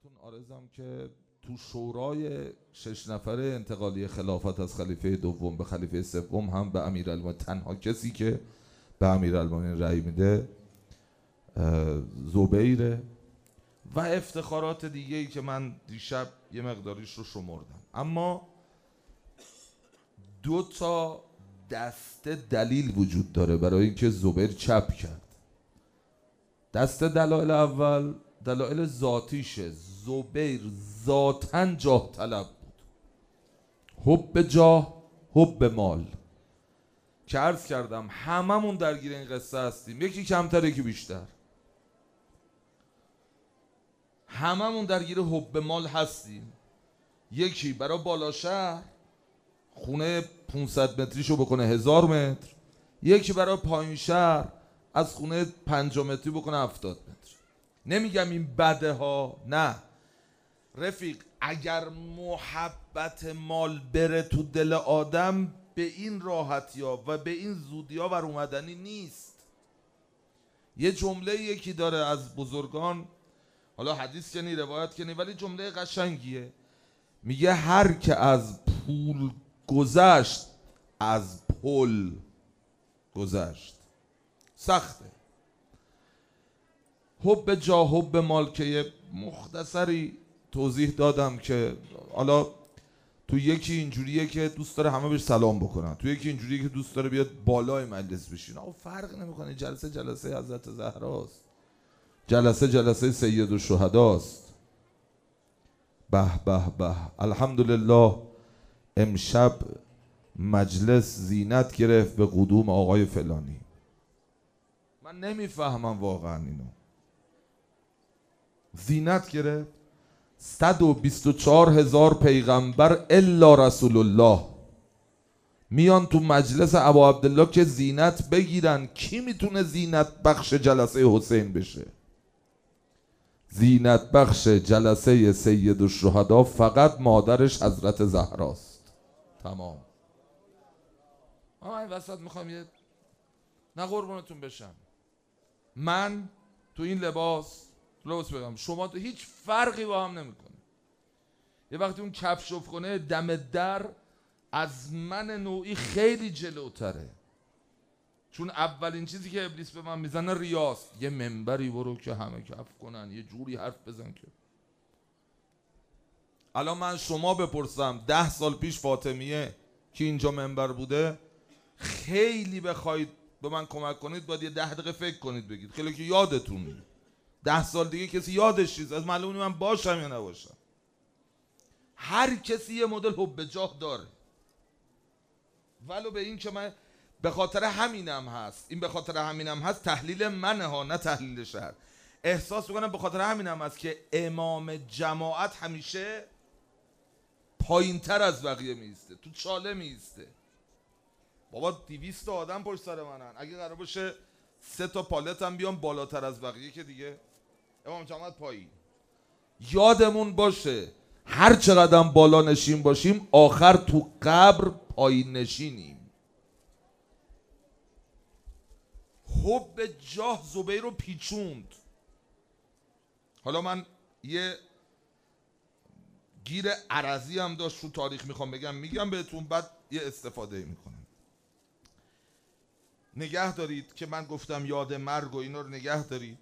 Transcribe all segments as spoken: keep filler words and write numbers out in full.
خدمتتون عرضم که تو شورای شش نفره انتقالی خلافت از خلیفه دوم به خلیفه سوم هم به امیرالمومنین، تنها کسی که به امیرالمومنین رأی میده زبیره و افتخارات دیگه ای که من دیشب یه مقداریش رو شمردم. اما دو تا دسته دلیل وجود داره برای اینکه زبیر چپ کرد. دسته دلایل اول دلایل ذاتیشه. زبیر ذاتاً جاه طلب بود، حب جاه، حب مال، که عرض کردم هممون درگیر این قصه هستیم، یکی کمتر یکی بیشتر، هممون درگیر حب مال هستیم. یکی برای بالا شهر خونه پانصد متریشو بکنه هزار متر، یکی برای پایین شهر از خونه پنجاه متری بکنه هفتاد متر. نمیگم این بده ها، نه رفیق، اگر محبت مال بره تو دل آدم به این راحتی ها و به این زودی ها ور اومدنی نیست. یه جمله یکی داره از بزرگان، حالا حدیث که نی روایت که نی، ولی جمله قشنگیه، میگه هر که از پول گذشت از پل گذشت. سخته. حب جا، حب مال که یه مختصری توضیح دادم که حالا تو یکی اینجوریه که دوست داره همه بهش سلام بکنن، تو یکی اینجوریه که دوست داره بیاد بالای مجلس بشین. آقا فرق نمیکنه، جلسه جلسه حضرت زهراست، جلسه جلسه سید الشهداست. به به به، الحمدلله امشب مجلس زینت گرفت به قدوم آقای فلانی. من نمیفهمم واقعا اینو. زینت گرفت. صد و بیست و چهار هزار پیغمبر الا رسول الله میان تو مجلس ابا عبدالله که زینت بگیرن. کی میتونه زینت بخش جلسه حسین بشه؟ زینت بخش جلسه سید الشهدا فقط مادرش حضرت زهراست. تمام. اما این وسط میخوام یه نه قربونتون بشم، من تو این لباس لباس بگم، شما تو هیچ فرقی با هم نمیکنه. یه وقتی اون کفش کنه دم در از من نوعی خیلی جلوتره، چون اولین چیزی که ابلیس به من میزنه ریاست. یه منبری برو که همه کف کنن، یه جوری حرف بزن که الان من شما بپرسم ده سال پیش فاطمیه که اینجا منبر بوده، خیلی بخواید به من کمک کنید باید یه ده دقیقه فکر کنید بگید، خیلی که یادتون میاد. ده سال دیگه کسی یادش چیز از معلومی من باشم یا نباشم. هر کسی یه مدل حب جاه داره، ولو به این که من به خاطر همینم هست، این به خاطر همینم هست، تحلیل منه ها نه تحلیل شهر. احساس میکنم به خاطر همینم هست که امام جماعت همیشه پایین تر از بقیه میسته، تو چاله میسته. بابا دویست آدم پشت سر منن، اگه قرار باشه سه تا پالت هم بیان بالاتر از بقیه که دیگه امام جماعت پایین. یادمون باشه هر چقدر بالا نشین باشیم آخر تو قبر پایین نشینیم. حب جاه زبیر رو پیچوند. حالا من یه گیر عرضی هم داشت تو تاریخ میخوام بگم، میگم بهتون، بعد یه استفاده میکنم. نگه دارید که من گفتم یاد مرگ و اینا رو نگه دارید.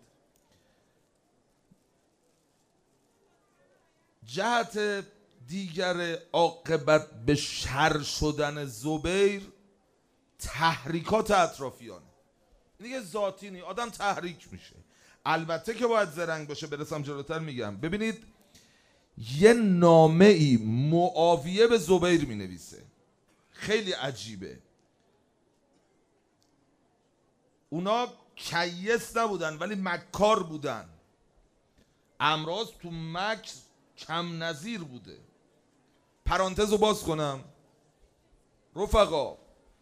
جهت دیگر عاقبت به شر شدن زبیر تحریکات اطرافیانه. این دیگه ذاتی نی، آدم تحریک میشه. البته که باید زرنگ باشه، برسم جلوتر میگم. ببینید یه نامه ای معاویه به زبیر می نویسه، خیلی عجیبه. اونا کیس نبودن ولی مکار بودن. امراض تو مکر کم نظیر بوده. پرانتز رو باز کنم رفقا،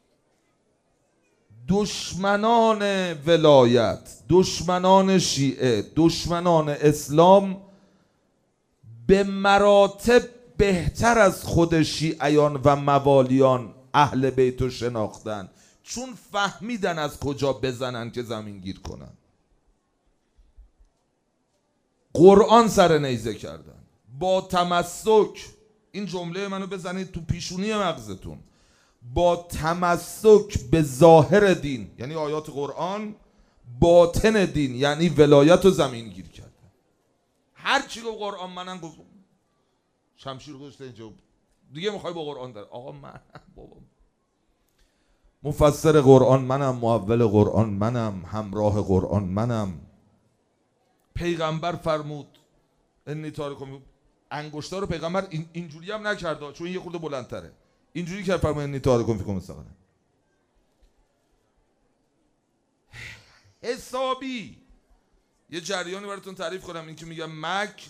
دشمنان ولایت، دشمنان شیعه، دشمنان اسلام به مراتب بهتر از خود شیعیان و موالیان اهل بیت رو شناختن، چون فهمیدن از کجا بزنن که زمین گیر کنن. قرآن سر نیزه کردن. با تمسک، این جمله منو بزنید تو پیشونی مغزتون، با تمسک به ظاهر دین یعنی آیات قرآن، باطن دین یعنی ولایت و زمین گیر کردن. هر چی گفت قرآن منم گفت شمشیر گذاشته اینجا دیگه میخوای با قرآن در آقا من بابا مفسر قرآن منم، مؤول قرآن منم، همراه قرآن منم. پیغمبر فرمود انی تارکم، انگشتا رو پیغمبر این اینجوری هم نکرد چون یه خورده بلندتره، اینجوری که فرمود انی تارکم فیکم استقرا. حسابی یه جریانی براتون تعریف کنم، این که میگم مکر،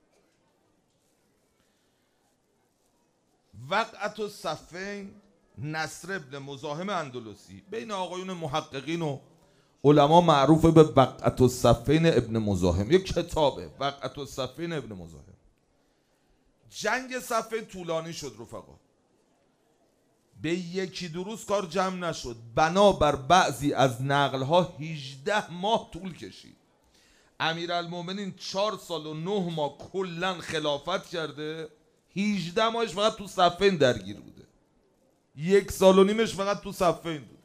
وقعت الصفین نصر ابن مزاحم اندلسی، بین آقایون محققین و علما معروف به وقعت الصفین ابن مزاحم، یک کتابه وقعت الصفین ابن مزاحم. جنگ صفین طولانی شد رفقا، به یکی دو روز کار جمع نشد، بنابر بعضی از نقلها هجده ماه طول کشید. امیرالمومنین چهار سال و نه ماه کلن خلافت کرده، هجده ماهش فقط تو صفین درگیر بوده، یک سال و نیمش فقط تو صفین بوده.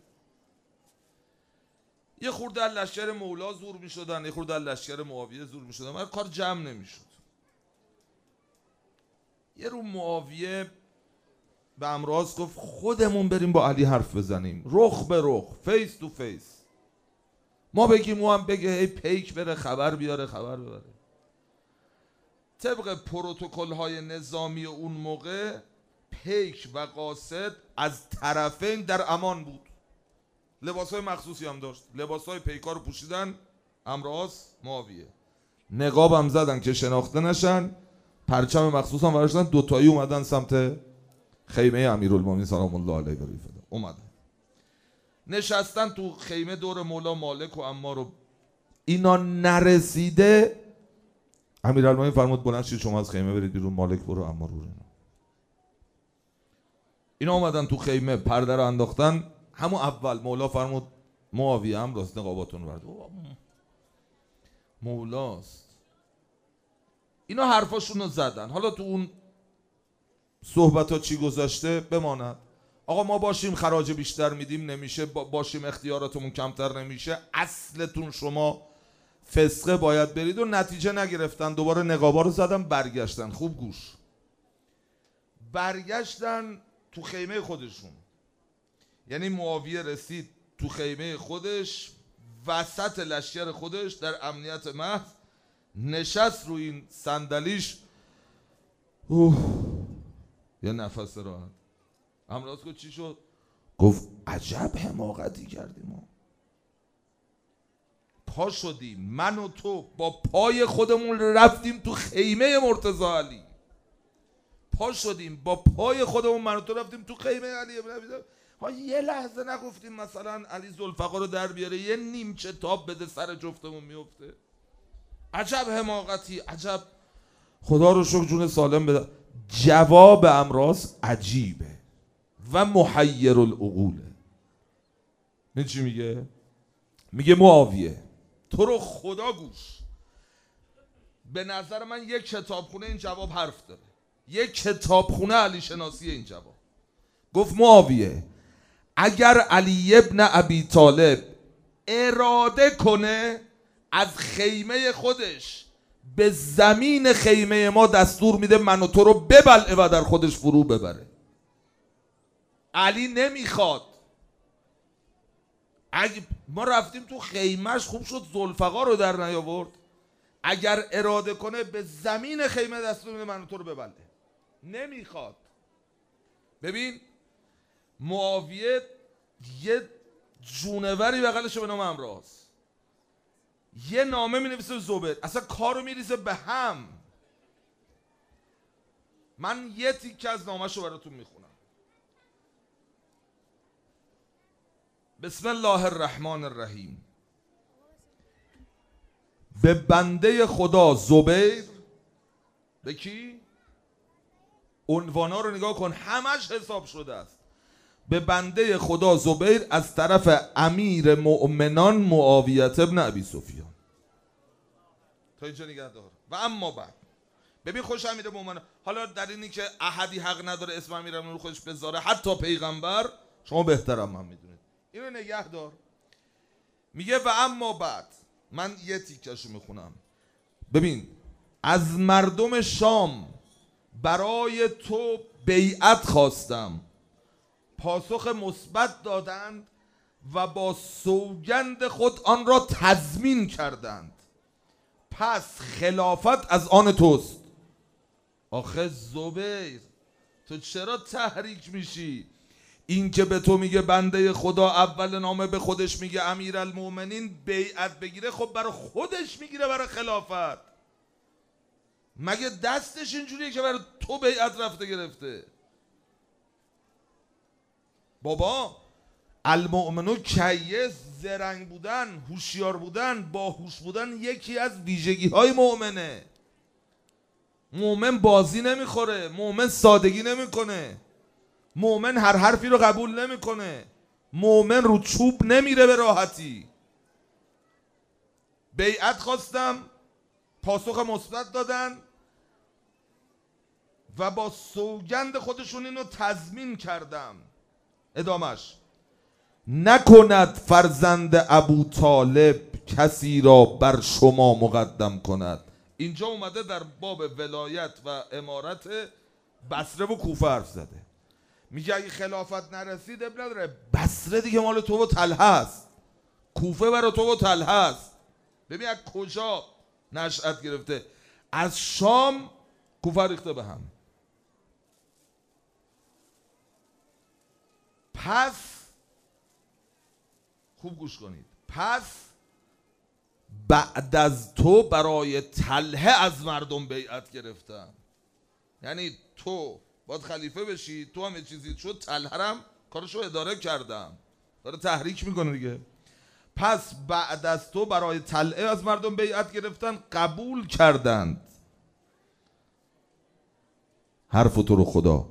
یه خورده از لشکر مولا زور می شدن، یه خورده از لشکر معاویه زور می شدن، ولی کار جمع نمی شد. یه رو معاویه به امراض گفت خودمون بریم با علی حرف بزنیم، رخ به رخ، فیس تو فیس، ما بگیم او هم بگه، هی پیک بره خبر بیاره خبر ببره. طبق پروتکل های نظامی اون موقع پیک و قاصد از طرفین در امان بود، لباس های مخصوصی هم داشت، لباس های پیکا رو پوشیدن امراض معاویه، نقاب هم زدن که شناخته نشن، پرچم مخصوص هم برداشتن، دوتایی اومدن سمت خیمه امیرالمومنین سلام الله علیه و رفیقه، اومدن نشستن تو خیمه دور مولا مالک و عمار و اینا. نرسیده امیرالمومنین فرمود بلند شید شما از خیمه برید بیرون، مالک برو عمار برو. اینا اینا اومدن تو خیمه، پرده رو انداختن. همون اول مولا فرمود معاویه هم راست نقاباتون برد، مولاست. اینا حرفاشون رو زدن. حالا تو اون صحبت ها چی گذاشته بماند، آقا ما باشیم خراج بیشتر میدیم نمیشه، باشیم اختیاراتمون کمتر نمیشه، اصلتون شما فسقه باید برید. و نتیجه نگرفتن، دوباره نقابا رو زدن، برگشتن. خوب گوش، برگشتن تو خیمه خودشون. یعنی معاویه رسید تو خیمه خودش، وسط لشکر خودش در امنیت محض نشست روی این صندلیش، اوه یه نفس راحت. امراض گفت چی شد؟ گفت عجب حماقتی کردیم ما، پا شدیم من و تو با پای خودمون رفتیم تو خیمه مرتضی علی، پا شدیم با پای خودمون من و تو رفتیم تو خیمه علی ابن ابی طالب. ها یه لحظه نگفتیم مثلا علی ذوالفقار رو در بیاره یه نیمچه تاب بده سر جفتمون میفته؟ عجب حماقتی، عجب. خدا رو شکر جون سالم بده. جواب امراض عجیبه و محیر العقوله. این چی میگه؟ میگه معاویه تو رو خدا گوش، به نظر من یک کتابخونه این جواب حرف داره، یک کتابخونه علی شناسی این جواب. گفت معاویه اگر علی ابن ابی طالب اراده کنه از خیمه خودش به زمین خیمه ما دستور میده من و تو رو ببلعه و در خودش فرو ببره. علی نمیخواد. اگه ما رفتیم تو خیمهش، خوب شد ذوالفقار رو در نیاورد. اگر اراده کنه به زمین خیمه دستور میده من و تو رو ببلعه. نمیخواد. ببین معاویه یه جونوری بغلشه به نام امراض، یه نامه می نویسه به زبیر، اصلا کارو میریزه به هم. من یه تیکه از نامه‌شو براتون میخونم. بسم الله الرحمن الرحیم. به بنده خدا زبیر، به کی؟ عنوانا رو نگاه کن، همش حساب شده است. به بنده خدا زبیر از طرف امیر مؤمنان معاویه ابن ابی سفیان. تا اینجا نگه دار. و اما بعد ببین خوش امیر مومنه. حالا در اینی که احدی حق نداره اسم امیرالمومنین رو خودش بذاره، حتی پیغمبر، شما بهترم من میدونید، اینو نگه دار. میگه و اما بعد، من یه تیکشو میخونم. ببین از مردم شام برای تو بیعت خواستم، پاسخ مثبت دادند و با سوگند خود آن را تضمین کردند، پس خلافت از آن توست. آخه زبیر تو چرا تحریک میشی؟ این که به تو میگه بنده خدا اول نامه به خودش میگه امیرالمومنین بیعت بگیره، خب برای خودش میگیره برای خلافت. مگه دستش اینجوریه که برای تو بیعت رفته گرفته؟ بابا المؤمنو کیس، زرنگ بودن، هوشیار بودن، باهوش بودن یکی از ویژگی های مؤمنه. مؤمن بازی نمیخوره، مؤمن سادگی نمیکنه، مؤمن هر حرفی رو قبول نمیکنه، مؤمن رو چوب نمیره به راحتی. بیعت خواستم، پاسخ مثبت دادن و با سوگند خودشون اینو تضمین کردم. ادامش نکند فرزند ابو طالب کسی را بر شما مقدم کند. اینجا اومده در باب ولایت و امارت بصره و کوفه حرف زده. میگه اگه خلافت نرسید اب نداره، بصره دیگه مال تو و طلحه است، کوفه برای تو و طلحه است. ببین از کجا نشأت گرفته؟ از شام کوفه ریخته به هم. پس خوب گوش کنید، پس بعد از تو برای طلحه از مردم بیعت گرفتم. یعنی تو باید خلیفه بشی، تو هم یه چیزی شد، طلحه هم کارشو اداره کردم. داره تحریک میکنه دیگه. پس بعد از تو برای طلحه از مردم بیعت گرفتن، قبول کردند حرف تو رو خدا.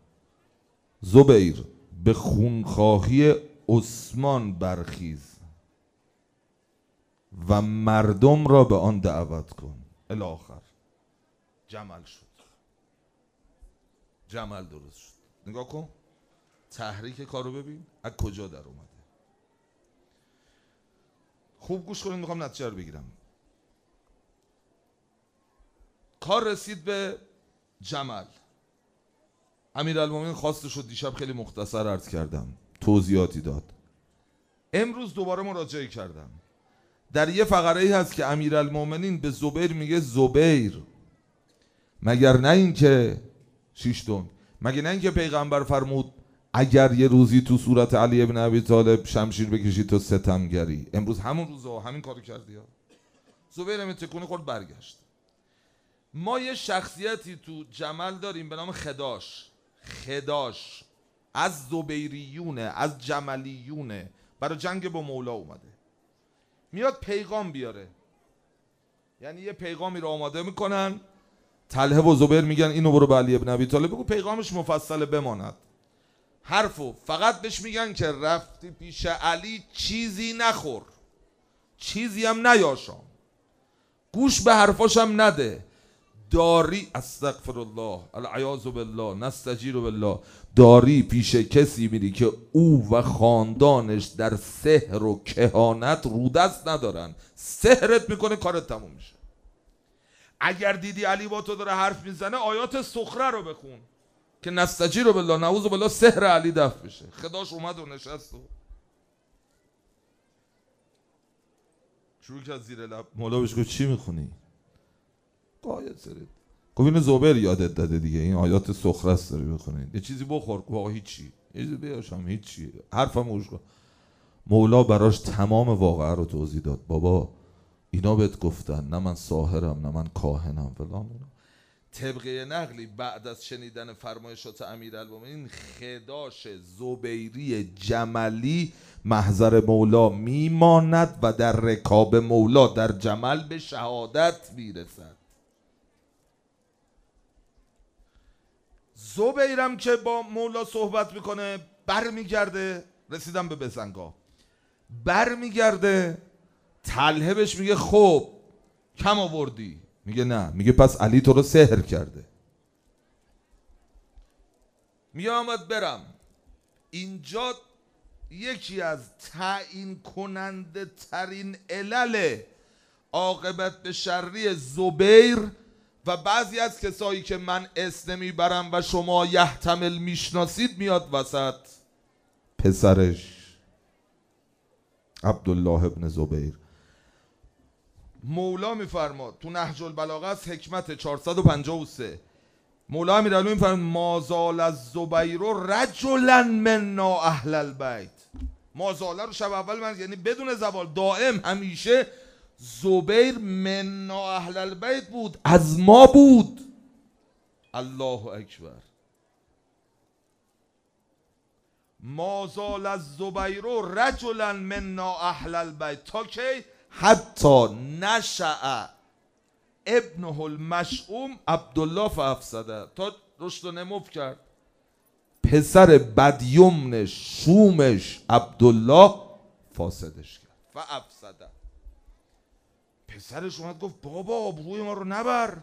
زبیر به خونخواهی عثمان برخیز و مردم را به آن دعوت کن. الاخر جمل شد، جمل درست شد. نگاه کن تحریک کارو، ببین از کجا در اومده. خوب گوش کنید، میخوام نتیجه رو بگیرم. کار رسید به جمل. امیرالمومنین خواستش رو دیشب خیلی مختصر عرض کردم، توضیحاتی داد. امروز دوباره مراجعه کردم. در یه فقره ای هست که امیرالمومنین به زبیر میگه زبیر مگر نه این که شیشتون، مگه نه این که پیغمبر فرمود اگر یه روزی تو صورت علی ابن ابی طالب شمشیر بکشی تو ستمگری. امروز همون روزا همین کارو کردی ها. زبیر هم تکونه خورد برگشت. ما یه شخصیتی تو جمل داریم به نام خداش. خداش از زبیریونه، از جملیونه، برای جنگ با مولا اومده. میاد پیغام بیاره، یعنی یه پیغامی رو آماده میکنن، طلحه و زبیر میگن اینو برو به علی ابن ابی طالب بگو پیغامش مفصل بماند. حرفو فقط بهش میگن که رفتی پیش علی چیزی نخور، چیزی هم نیاشام، گوش به حرفاش هم نده. داری استغفر الله العیاذ بالله نستجیر بالله، داری پیش کسی میری که او و خاندانش در سحر و کهانت رودست ندارن، سحرت میکنه کارت تموم میشه. اگر دیدی علی با تو داره حرف میزنه، آیات سخره رو بخون که نستجیر بالله نعوذ بالله سحر علی دفع بشه. خداش اومد و نشست و شروع کرد زیر لب. مولا بهش گفت چی میخونی؟ قایت سرید. گفت اینو زبیر یادت داده دیگه، این آیات سخره است داری بخونی، یه چیزی بخور. گفت آقا هیچی، یه چیزی بیاشم، هیچی، حرفم گوش کن. مولا براش تمام واقعه رو توضیح داد. بابا اینا بهت گفتن، نه من ساحرم نه من کاهنم فلان. طبقه نقلی بعد از شنیدن فرمایشات امیرالمومنین خداش زبیری جملی محضر مولا میماند و در رکاب مولا در جمل به شهادت میرسد. زبیرم که با مولا صحبت میکنه بر میگرده، رسیدم به بزنگاه، بر میگرده، طلحه بهش میگه خب کم آوردی، میگه نه. میگه پس علی تو رو سحر کرده. میگه محمد برم. اینجا یکی از تعیین کننده ترین علل عاقبت به شری زبیر و بعضی از کسایی که من اسم میبرم و شما یحتمل میشناسید میاد وسط. پسرش عبدالله ابن زبیر. مولا میفرماد تو نهج البلاغه از حکمت چهارصد و پنجاه و سه، مولا امیرعلی میفرماد مازال از زبیر رجلا منا اهل البیت. مازاله رو شب اول من یعنی بدون زوال دائم همیشه زبیر منا اهل البیت بود، از ما بود. الله اکبر. مازال از زبیر رجلا منا اهل البیت تا که حتی نشأ ابنه المشؤوم عبدالله فافسده، تا رشد و نمو کرد پسر بدیمنش شومش عبدالله فاسدش کرد. فافسده. پسرش اومد گفت بابا آبروی ما رو نبر،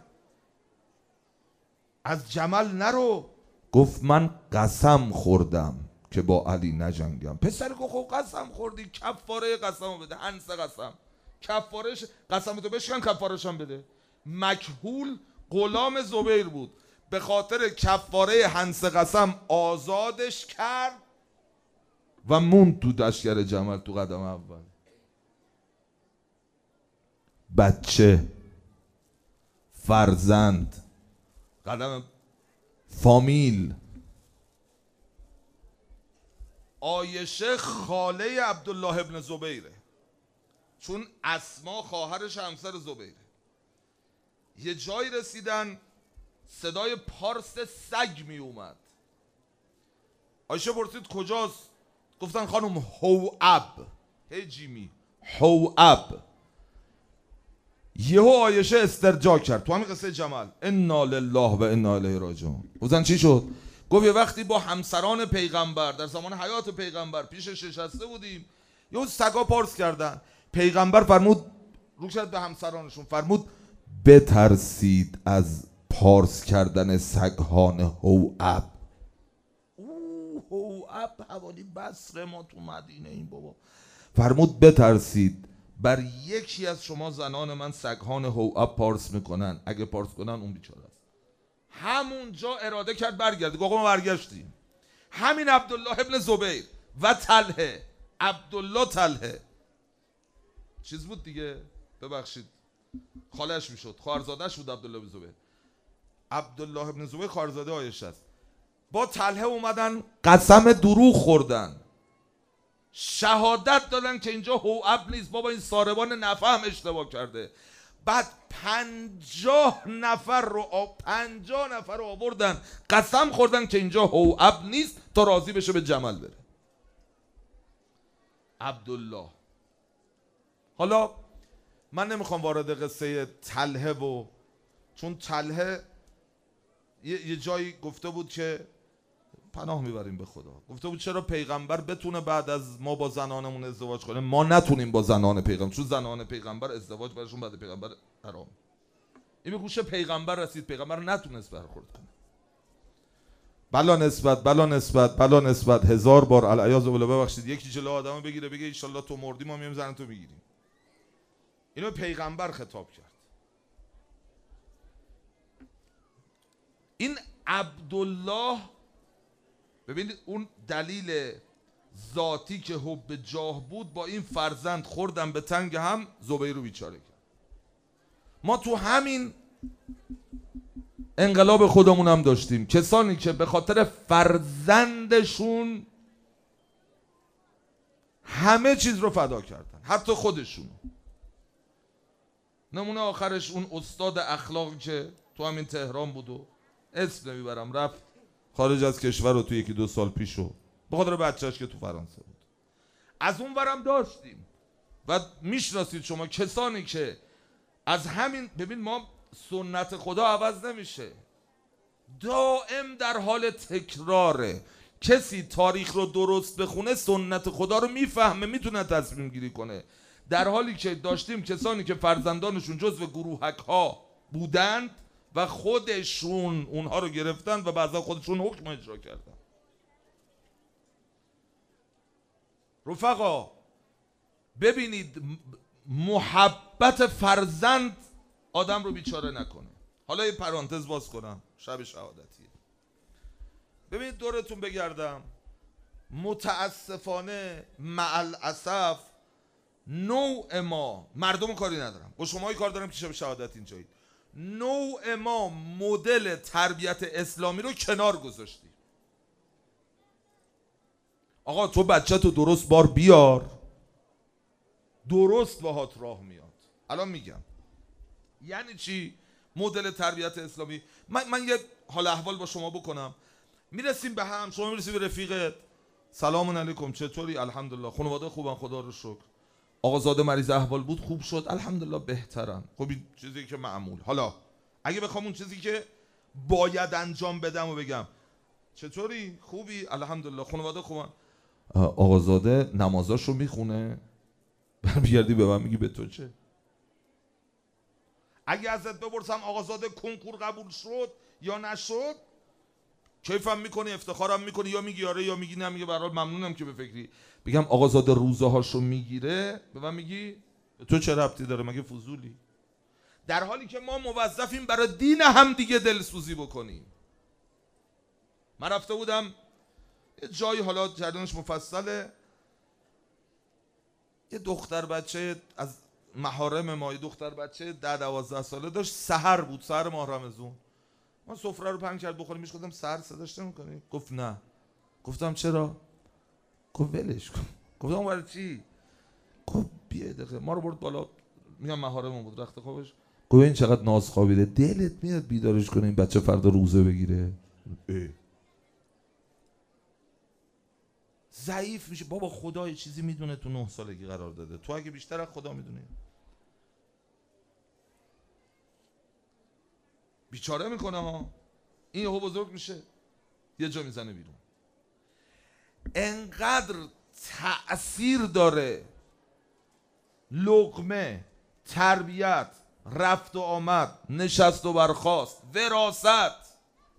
از جمل نرو. گفت من قسم خوردم که با علی نجنگم. پسر گفت خب قسم خوردی، کفاره قسمو بده. هنس قسم کفارش، قسم تو بشکن کفارش هم بده. مکحول غلام زبیر بود، به خاطر کفاره هنس قسم آزادش کرد و موند تو دشگر جمل تو قدم اول. بچه، فرزند، قدم فامیل. عایشه خاله عبدالله ابن زبیره، چون اسما خواهرش همسر زبیره. یه جایی رسیدن صدای پارس سگ می اومد. عایشه پرسید کجاست؟ گفتن خانم هوعب. هی جیمی هوعب. یهو عایشه استرجاع کرد تو همین قصه جمل. انا لله و انا الیه راجعون. گفتن چی شد؟ گفت یه وقتی با همسران پیغمبر در زمان حیات پیغمبر پیشش نشسته بودیم، یهو سگا پارس کردن. پیغمبر فرمود رو کرد به همسرانشون، فرمود بترسید از پارس کردن سگهان هوعب. او هوعب حوالی بصره، ما تو مدینه این بابا. فرمود بترسید، بر یکی از شما زنان من سگهان هوعب پارس میکنن، اگه پارس کنن اون بیچاره است. همونجا اراده کرد برگرد. گفت ما برگشتیم. همین عبدالله ابن زبیر و طلحه، عبدالله طلحه چیز بود دیگه، ببخشید خالش میشد، خواهرزاده‌اش بود عبدالله ابن زبیر. عبدالله ابن زبیر خواهرزاده عایشه است. با طلحه اومدن قسم دروغ خوردن، شهادت دادن که اینجا هوعب نیست، بابا این ساربان نفع هم اشتباه کرده. بعد پنجاه نفر رو آب پنجاه نفر رو آوردن قسم خوردن که اینجا هوعب نیست تا راضی بشه به جمل بره. عبدالله. حالا من نمیخوام وارد قصه طلحه و، چون طلحه یه،, یه جایی گفته بود که پناه میبریم به خدا، گفته بود چرا پیغمبر بتونه بعد از ما با زنانمون ازدواج کنه ما نتونیم با زنان پیغمبر، چون زنان پیغمبر ازدواج برشون بعد پیغمبر حرام. این به گوش پیغمبر رسید، پیغمبر نتونست برخورد کنه. بلا نسبت بلا نسبت بلا نسبت هزار بار العیاذ بالله. ببخشید یکی جلو آدمو بگیره بگه ان شاء الله تو مردی ما میایم زن تو بگیریم. اینو پیغمبر خطاب کرد. این عبدالله، ببینید اون دلیل ذاتی که حب جاه بود با این فرزند خوردن به تنگ هم، زبیر رو بیچاره کرد. ما تو همین انقلاب خودمون هم داشتیم کسانی که به خاطر فرزندشون همه چیز رو فدا کردن، حتی خودشون. نمونه آخرش اون استاد اخلاقی که تو همین تهران بود و اسم نمیبرم، رفت خارج از کشور رو تو یکی دو سال پیشو به خاطر بچهش که تو فرانسه بود. از اون ورم داشتیم و میشناسید شما کسانی که از همین، ببین ما سنت خدا عوض نمیشه، دائم در حال تکراره. کسی تاریخ رو درست بخونه سنت خدا رو میفهمه، میتونه تصمیم گیری کنه. در حالی که داشتیم کسانی که فرزندانشون جزو گروهک ها بودند و خودشون اونها رو گرفتن و بعضا خودشون حکم اجرا کردن. رفقا ببینید محبت فرزند آدم رو بیچاره نکنه. حالا یه پرانتز باز کنم، شب شهادتیه. ببینید دورتون بگردم، متاسفانه مع الاسف نوع ما، مردم کاری ندارم، با شما کار دارم که شب شهادت اینجایید، نوع ما مدل تربیت اسلامی رو کنار گذاشتیم. آقا تو بچه تو درست بار بیار، درست باهات راه میاد. الان میگم یعنی چی مدل تربیت اسلامی. من, من یه حال احوال با شما بکنم. میرسیم به هم، شما میرسی به رفیقت، سلام علیکم چطوری؟ الحمدلله. خانواده خوبن خدا رو شکر. آقازاده مریض احوال بود خوب شد؟ الحمدلله بهترن. خب این چیزی که معمول. حالا اگه بخوام اون چیزی که باید انجام بدم و بگم چطوری؟ خوبی؟ الحمدلله. خانواده خوبن؟ آقازاده نمازاشو میخونه؟ برمیگردی به من میگی به تو چه؟ اگه ازت بپرسم آقازاده کنکور قبول شد یا نشد، کیفم میکنی، افتخارم میکنی، یا میگی آره یا میگی نه، میگه به هر حال ممنونم که به فکری. بگم آقازاده روزه هاشو میگیره، به من میگی تو چه ربطی داره؟ مگه فضولی؟ در حالی که ما موظفیم برای دین هم دیگه دلسوزی بکنیم. من رفته بودم یه جایی، حالا جریانش مفصله، یه دختر بچه از محارم ما، یه دختر بچه ده دوازده ساله داشت، سحر بود، سحر ماه رمضان. من سفره رو پهن کرد بخوریم، میش گفتم سحر صداش نمی‌کنی؟ گفت نه. گفتم چرا؟ گفت ولش کن. گفتم برای چی؟ گفت بیا دقیقه. ما رو برد بالا، میگم محارم بود، رخت خوابش. گفت این چقدر ناز خوابیده، دلت میاد بیدارش کنه این بچه فردا روزه بگیره؟ اه. ضعیف میشه. بابا خدا یه چیزی میدونه تو نه سالگی قرار داده، تو اگه بیشتر از خدا میدونی. بیچاره میکنه ها. این یهو بزرگ میشه یه جا میزنه بیرون. انقدر تأثیر داره لقمه، تربیت، رفت و آمد، نشست و برخاست، وراثت.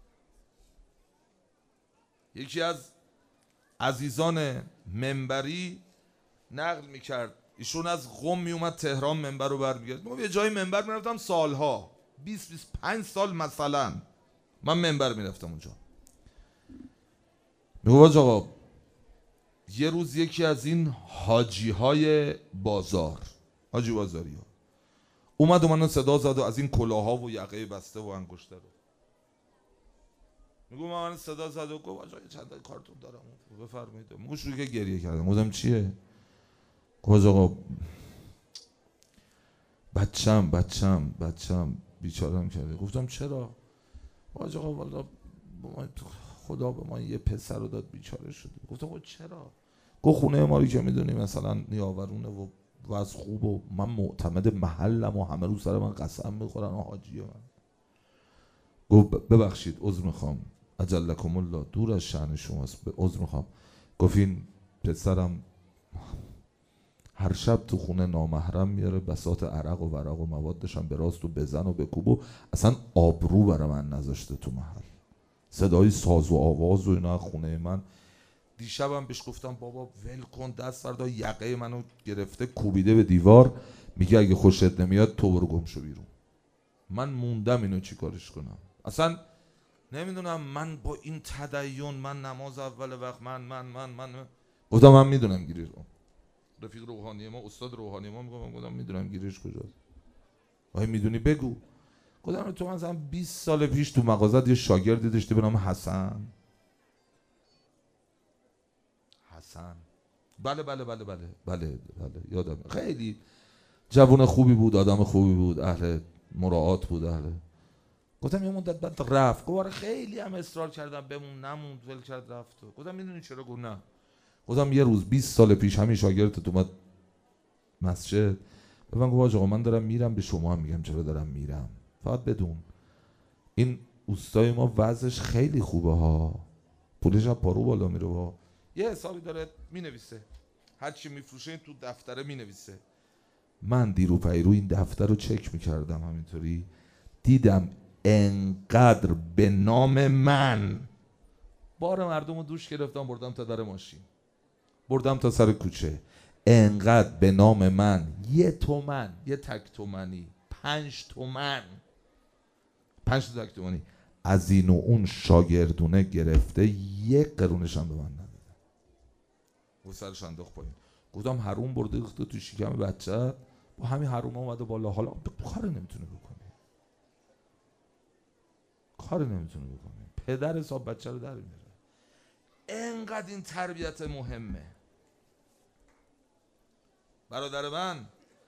یکی از عزیزان منبری نقل میکرد، ایشون از قم میومد تهران منبر رو برمیگرد. ما یه جای منبر میرفتم سالها، بیست بیست و پنج سال مثلا من منبر میرفتم اونجا. میگو آقا یه روز یکی از این حاجی های بازار، حاجی بازاری ها اومد و منو صدا زد و از این کلاها و یقه بسته و انگشته رو میگو من صدا زد و گفت آجا یه چند کارتون دارم بفرمایید. میگو شروع که گریه کردم. گفتم چیه؟ گفت آقا بچم بچم بچم بیچارم کرده. گفتم چرا؟ گفت آقا والا خدا به ما یه پسر رو داد بیچاره شده. گفتم خب چرا؟ گفت خونه ما رو که میدونی مثلا نیاورونه و وضع خوب و من معتمد محلم و همه رو سر من قسم میخورن و حاجی من. گفت ببخشید عذر میخوام، اجلکم الله، دور از شأن شماست، عذر میخوام. گفت این پسرم هر شب تو خونه نامحرم میاره بساط عرق و ورق و موادش هم به راست و بزن و بکوب و اصلا آبرو برای من نذاشته تو محل. صدای ساز و آواز و اینا خونه من. دیشبم بهش گفتم بابا ول کن، دست فردا یقه منو گرفته کوبیده به دیوار، میگه اگه خوشت نمیاد تو برو گم شو بیرون. من موندم اینو چی کارش کنم. اصلا نمیدونم من با این تدین، من نماز اول وقت، من من من من, من. گفتم من میدونم گیری رو. رفیق روحانی ما، استاد روحانی ما میگم گفتم میدونم گیرش کجاست. وای میدونی بگو. گفتم تو مثلا بیست سال پیش تو مغازت یه شاگردی داشتی به نام حسن. حسن بله بله بله بله بله بله یادم، خیلی جوان خوبی بود، آدم خوبی بود، اهل مراعات بود، اهل. گفتم یه مدت بعد رفت. گفت خیلی هم اصرار کردم بمون، نموند، ول کرد رفت. گفتم میدونی چرا؟ گفت نه. گفتم یه روز بیست سال پیش همین شاگردت اومد مسجد به من گفت آقا من دارم میرم، به شما هم میگم چرا دارم میرم، فقط بدون این اوستای ما وضعش خیلی خوبه ها، پولش هم پارو بالا میره ها. یه حسابی داره مینویسه، هر چی میفروشه تو دفتره مینویسه. من دیرو پیرو این دفتر رو چک میکردم همینطوری، دیدم انقدر به نام من بار مردم رو دوش گرفتم، بردم تا در ماشین، بردم تا سر کوچه، انقدر به نام من یه تومن، یه تک تومنی، پنج تومن، پنج تا تک تومنی از این و اون شاگردونه گرفته، یک قرونش هم به من نداده. و سرش انداخت پایین. گفتم حروم برده ریخته تو شکم بچه، با همین حروم اومده بالا، حالا کار نمیتونه بکنه، کار نمیتونه بکنه، پدر حساب بچه رو در میاره. انقدر این تربیت مهمه. برادر من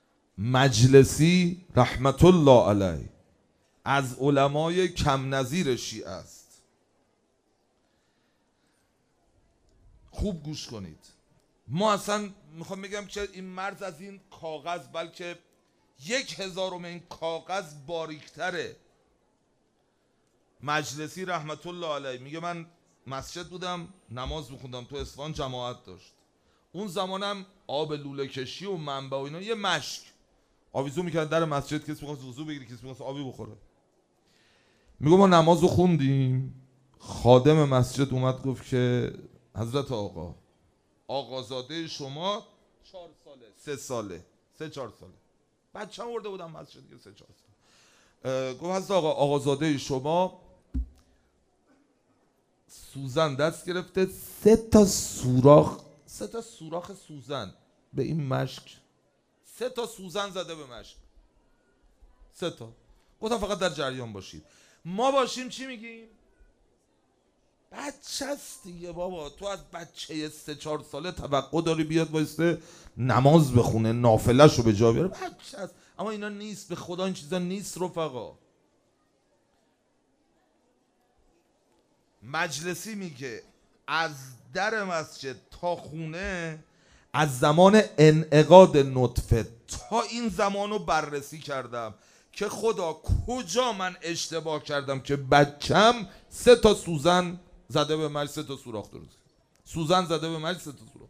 مجلسی رحمت الله علیه از علمای کم نظیر شیعه است. خوب گوش کنید. ما اصلا میخوام بگم که این مرز از این کاغذ بلکه یک هزارم این کاغذ باریکتره. مجلسی رحمت الله علیه میگه من مسجد بودم نماز میخوندم تو اصفهان، جماعت داشت. اون زمانم آب لوله کشی و منبع و اینا یه مشک آویزون میکرد در مسجد، کسی میخواست وضو بگیره، کسی میخواست آبی بخوره. میگه ما نماز رو خوندیم، خادم مسجد اومد گفت که حضرت آقا آقازاده شما چهار ساله سه ساله سه چهار ساله بچه هم ورده بودم مسجد که سه چهار ساله، گفت حضرت آقا آقازاده شما سوزن دست گرفته، سه تا سوراخ سه تا سوراخ سوزن به این مشک، سه تا سوزن زده به مشک، سه تا. گفتم فقط در جریان باشید. ما باشیم چی میگیم؟ بچه است دیگه بابا، تو از بچه سه چهار ساله توقع داری بیاد وایسته نماز بخونه، نافلش رو به جا بیاره؟ بچه است. اما اینا نیست، به خدا این چیزا نیست رفقا. مجلسی میگه از در مسجد تا خونه، از زمان انعقاد نطفه تا این زمانو بررسی کردم که خدا کجا من اشتباه کردم که بچم سه تا سوزن زده به مجلس، سه تا سوراخ درست سوزن زده به مجلس، سه تا سوراخ.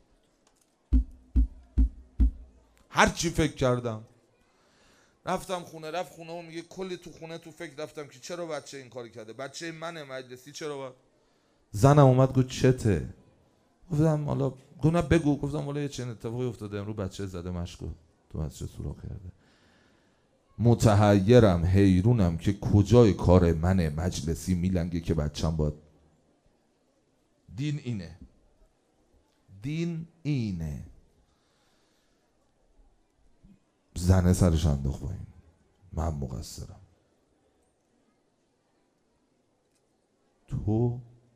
هر چی فکر کردم. رفتم خونه، رفت خونه و میگه کلی تو خونه تو فکر رفتم که چرا بچه این کاری کرده، بچه منه مجلسی چرا با... زنم اومد گفت چته؟ گفتم حالا، گفت نه بگو. گفتم حالا یه چنین اتفاقی افتاده امروز بچه زده مشکو تو مسجد سوراخ کرده. متحیرم، حیرونم که کجای کار منه مجلسی میلنگه که بچم باید. دین اینه، دین اینه. زنه سرش انداخت با این، من مقصرم. تو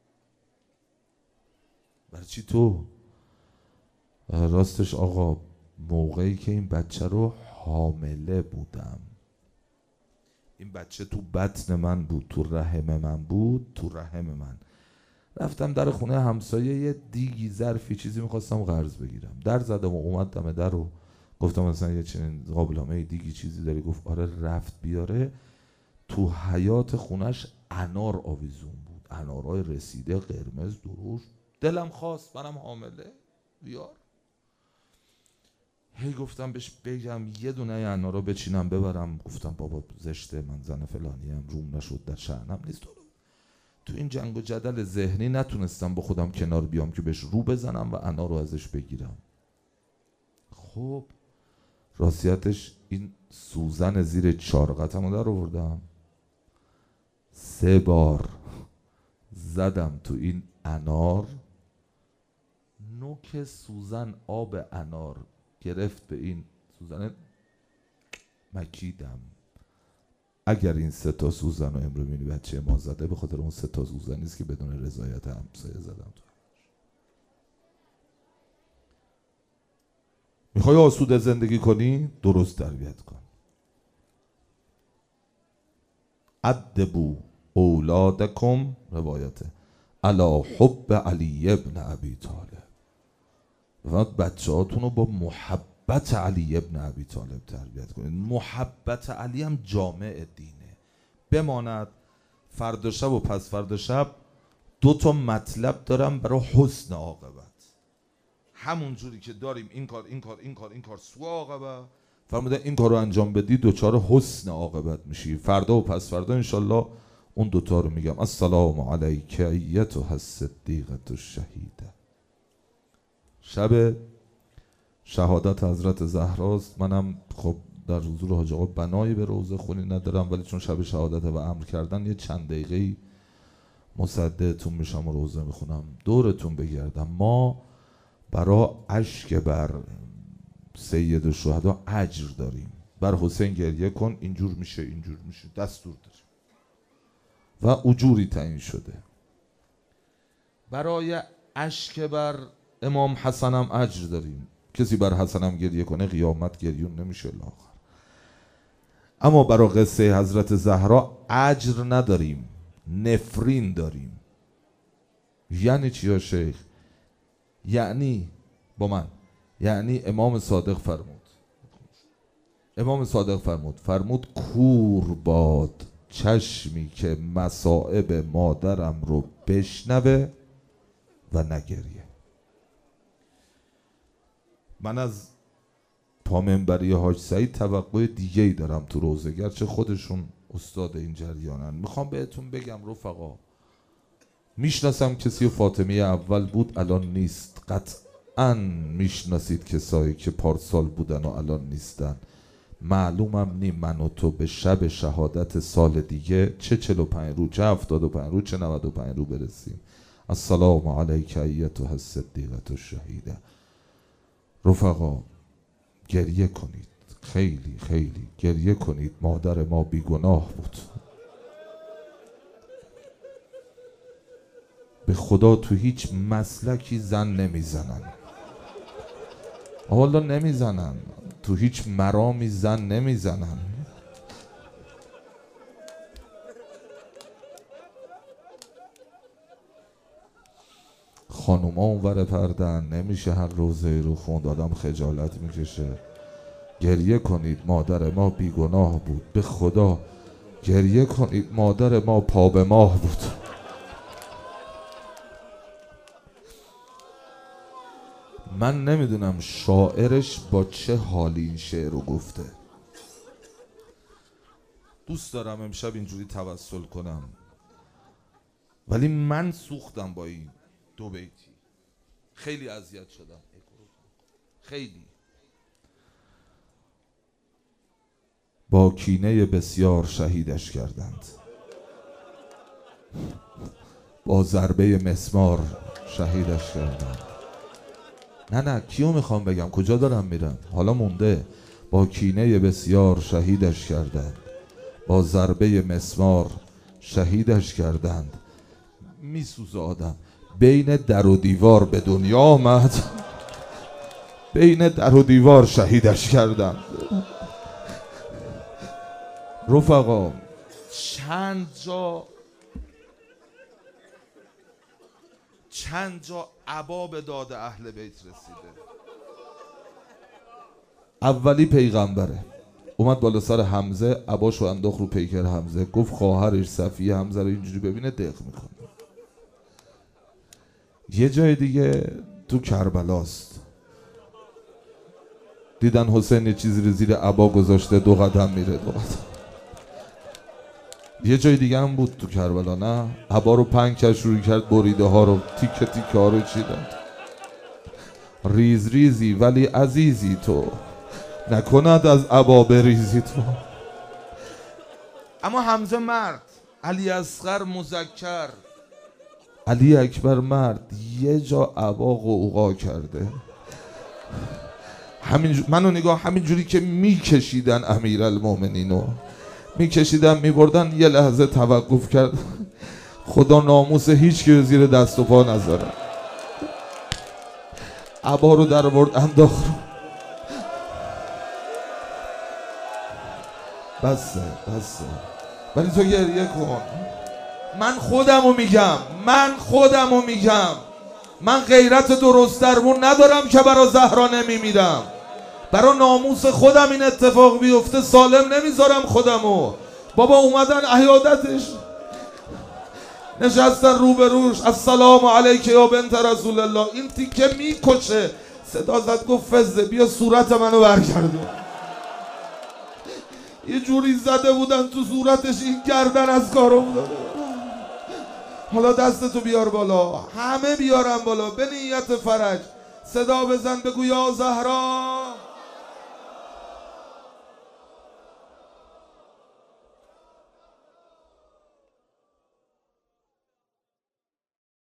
برای چی تو؟ راستش آقا موقعی که این بچه رو حامله بودم، این بچه تو بطن من بود، تو رحم من بود، تو رحم من رفتم در خونه همسایه یه دیگی ظرفی چیزی میخواستم قرض بگیرم، در زدم و اومد دم در رو گفتم مثلا یه چنین قابلمه دیگی چیزی داری؟ گفت آره. رفت بیاره، تو حیات خونش انار آویزون بود، انارای رسیده قرمز درشت. دلم خواست منم حامله بیار. هی گفتم بهش بگم یه دونه انارا بچینم ببرم، گفتم بابا زشته، من زن فلانیم، روم نشد در شأنم نیست. تو این جنگ و جدل ذهنی نتونستم با خودم کنار بیام که بهش رو بزنم و انار رو ازش بگیرم. خب راستیتش این سوزن زیر چارقتم رو در آوردم، سه بار زدم تو این انار، نوک سوزن آب انار گرفت به این سوزن، مکیدم. اگر این سه تا سوزن رو امرو میبینی بچه ما زده، به خاطر اون سه تا سوزن نیست که بدون رضایت همسایه زدم. تو میخوای آسوده زندگی کنی؟ درست تربیت کن. ادبوا اولادکم، روایته، علی حب علی ابن ابی طالب. بفرمایید بچه هاتون رو با محبت علی ابن ابی طالب تربیت کنید. محبت علی هم جامع دینه. بماند فردا شب و پس فردا شب دو تا مطلب دارم برای حسن عاقبت. همون جوری که داریم این کار این کار این کار این کار سوء عاقبت، فرمودن این کار رو انجام بدی دوچار حسن عاقبت میشی. فردا و پس فردا انشالله اون دوتا رو میگم. السلام علیک ایتها الصدیقة الشهیده. شب شهادت حضرت زهراست. منم خب در حضور حاج آقا بنایی به روزه خونی ندارم، ولی چون شب شهادت و امر کردن یه چند دقیقه‌ای مصدقتون میشم و روزه میخونم دورتون بگردم. ما برای اشک بر سید الشهدا اجر داریم. بر حسین گریه کن اینجور میشه اینجور میشه، دستور داریم و اجوری تعیین شده. برای اشک بر امام حسنم اجر داریم. کسی بر حسنم گریه کنه قیامت گریون نمیشه الاخر. اما برای قصه حضرت زهرا اجر نداریم، نفرین داریم. یعنی چی یا شیخ؟ یعنی با من یعنی امام صادق فرمود امام صادق فرمود فرمود کور باد چشمی که مصائب مادرم رو بشنوه و نگریه. من از پامنبری حاج سعید توقع دیگه ای دارم تو روزه، گرچه خودشون استاد این جریانن. میخوام بهتون بگم رفقا، میشناسم کسی فاطمه اول بود الان نیست، قطعا میشناسید کسایی که پارسال بودن و الان نیستن. معلومم نی من و تو به شب شهادت سال دیگه چه چهل و پنج رو، چه هفتاد و پنج رو، چه نود و پنج رو برسیم. السلام علیک ایتها الصدیقة الشهیده. رفقا گریه کنید، خیلی خیلی گریه کنید. مادر ما بیگناه بود. به خدا تو هیچ مسلکی زن نمیزنن، حالا نمیزنن، تو هیچ مرامی زن نمیزنن. خانوما اونور پردن، نمیشه هر روزه رو خوند، آدم خجالت میکشه. گریه کنید، مادر ما بیگناه بود. به خدا گریه کنید، مادر ما پا به ماه بود. من نمیدونم شاعرش با چه حالی این شعر رو گفته. دوست دارم امشب اینجوری توسل کنم، ولی من سوختم با این دو بیتی. خیلی اذیت شدم، خیلی. با کینه بسیار شهیدش کردند، با ضربه مسمار شهیدش کردند. نه نه کیو میخوام بگم، کجا دارم میرم، حالا مونده. با کینه بسیار شهیدش کردند، با ضربه مسمار شهیدش کردند. میسوزه آدم. بین در و دیوار به دنیا آمد، بین در و دیوار شهیدش کردند. رفقا چند جا چند جا عبا به داد اهل بیت رسیده. اولی پیغمبره اومد بالا سر حمزه، عباشو انداخت رو پیکر حمزه، گفت خواهرش صفیه حمزه رو اینجوری ببینه دق میکنه. یه جای دیگه تو کربلاست، دیدن حسین یه چیزی رو زیر عبا گذاشته، دو قدم میره دو قدم. یه جای دیگه هم بود تو کربلا، نه عبا رو پنگ کرد، شروع کرد بریده ها رو، تیکه تیکه ها رو چیدن. ریز ریزی ولی عزیزی تو، نکند از عبا بریزی تو. اما حمزه مرد، علی اصغر مذکر، علی اکبر مرد. یه جا عبا قوقا کرده. همین منو نگاه، همین جوری که میکشیدن امیرالمومنینو میکشیدن میبردن، یه لحظه توقف کرد. خدا ناموس هیچ کی زیر دست و پا نذاره. عبا رو در آورد انداخت. بسه بسه ولی تو گریه کن. من خودمو میگم، من خودمو میگم، من غیرت درست درمون ندارم که برا زهرا نمیمیرم. برا ناموس خودم این اتفاق بیفته سالم نمیذارم خودمو. بابا اومدن عیادتش، نشستن روبروش، السلام علیک یا بنت رسول الله. این تیکه میکشه. صدا زد گفت فزه بیا صورت منو برگردون. یه جوری زده بودن تو صورتش این گردن از کارم داره. حالا دستتو بیار بالا، همه بیارن بالا به نیت فرج. صدا بزن بگو یا زهرا